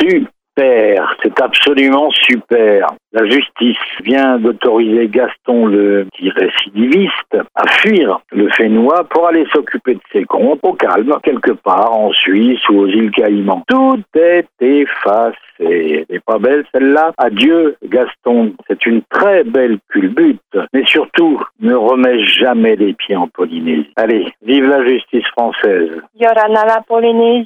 Super, c'est absolument super. La justice vient d'autoriser Gaston, le petit récidiviste, à fuir le Fénois pour aller s'occuper de ses comptes au calme, quelque part en Suisse ou aux îles Caïmans. Tout est effacé. Elle n'est pas belle celle-là. Adieu Gaston, c'est une très belle culbute. Mais surtout, ne remets jamais les pieds en Polynésie. Allez, vive la justice française. Yorana la Polynésie,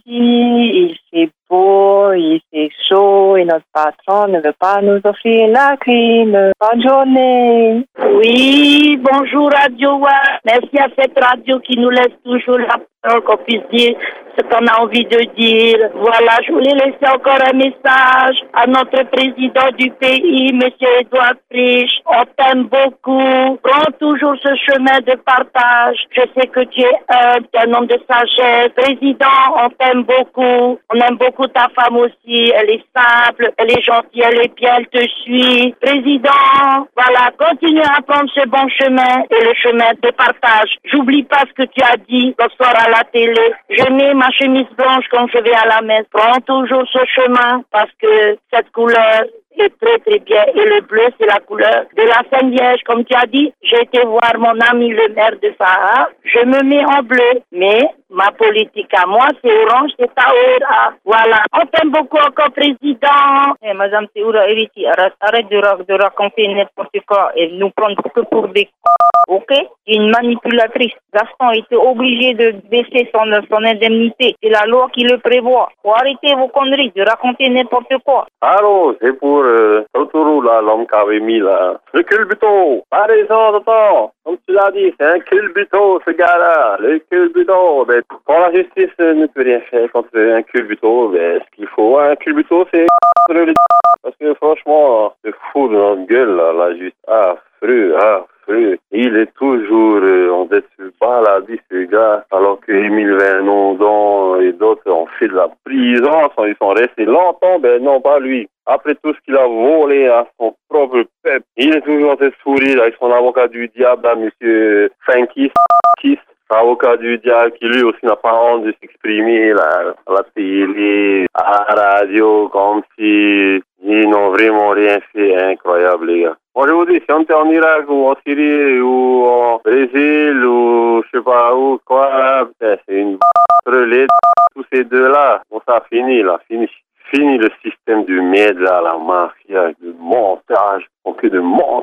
il fait beau, il fait chaud et notre patron ne veut pas nous offrir la clim. Bonne journée. Oui, bonjour Radio One. Merci à cette radio qui nous laisse toujours la parole, qu'on puisse dire ce qu'on a envie de dire. Voilà, je voulais laisser encore un message à notre président du pays, Monsieur Édouard Frisch. On t'aime beaucoup. Prends toujours ce chemin de partage. Je sais que tu es un homme de sagesse. Président, on t'aime beaucoup. On aime beaucoup ta femme aussi. Elle est simple, elle est gentille, elle est bien, elle te suit. Président, voilà, continue à prendre ce bon chemin et le chemin de partage. J'oublie pas ce que tu as dit le soir à la télé. Je mets ma chemise blanche quand je vais à la messe. Prends toujours ce chemin parce que cette couleur est très très bien. Et le bleu, c'est la couleur de la Sainte Vierge. Comme tu as dit, j'ai été voir mon ami le maire de Sahara. Je me mets en bleu. Mais ma politique à moi, c'est orange, c'est Taoura. Voilà. On t'aime beaucoup encore, président. Madame Théoura Hériti, arrête de raconter n'importe quoi et nous prendre que pour des ok? Une manipulatrice. Gaston était obligé de baisser son indemnité. C'est la loi qui le prévoit. Faut arrêter vos conneries, de raconter n'importe quoi. Allô, c'est pour Totoro, là, l'homme qui avait mis, là. Le culbuto. Pas raison, Toto. Comme tu l'as dit, c'est un culbuto, ce gars-là. Le culbuto. Ben, quand la justice ne peut rien faire contre un culbuto, ben, ce qu'il faut, un culbuto, c'est parce que franchement, c'est fou de notre gueule, là, la justice. Affreux. Il est toujours en tête de baladie, ce gars, alors que Émile Vernondon et d'autres ont fait de la prison, ils sont restés longtemps, ben non, pas lui. Après tout ce qu'il a volé à son propre peuple, il est toujours en train de sourire avec son avocat du diable, là, monsieur Fankis, avocat du diable, qui lui aussi n'a pas honte de s'exprimer là, à la télé, à la radio, comme si ils n'ont vraiment rien fait. Incroyable, les gars. Moi, je vous dis, si on était en Irak ou en Syrie ou en Brésil ou je sais pas où, quoi, c'est une relais. Tous ces deux-là, bon, ça finit, là, fini le système du merde, là, la mafia, le montage. On peut de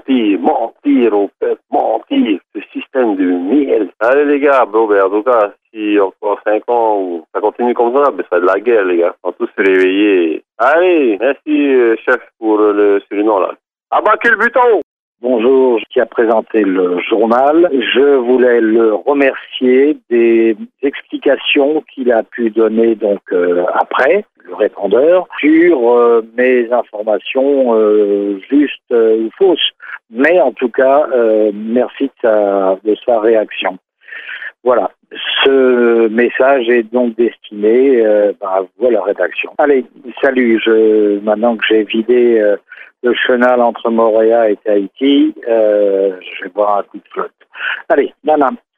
mentir au peuple, mentir. Ce système de merde. Allez, les gars, bon, ben, en tout cas, si encore 5 ans, ou ça continue comme ça, ben, ça va de la guerre, les gars. On va tous se réveiller. Allez, merci, chef, pour le surnom, là. Abaquez le buton! Bonjour, qui a présenté le journal. Je voulais le remercier des explications qu'il a pu donner donc après, le répondeur, sur mes informations justes ou fausses. Mais en tout cas, merci de sa réaction. Voilà, ce message est donc destiné à vous, à la rédaction. Allez, salut, maintenant que j'ai vidé le chenal entre Montréal et Tahiti, je vais boire un coup de flotte. Allez, nana.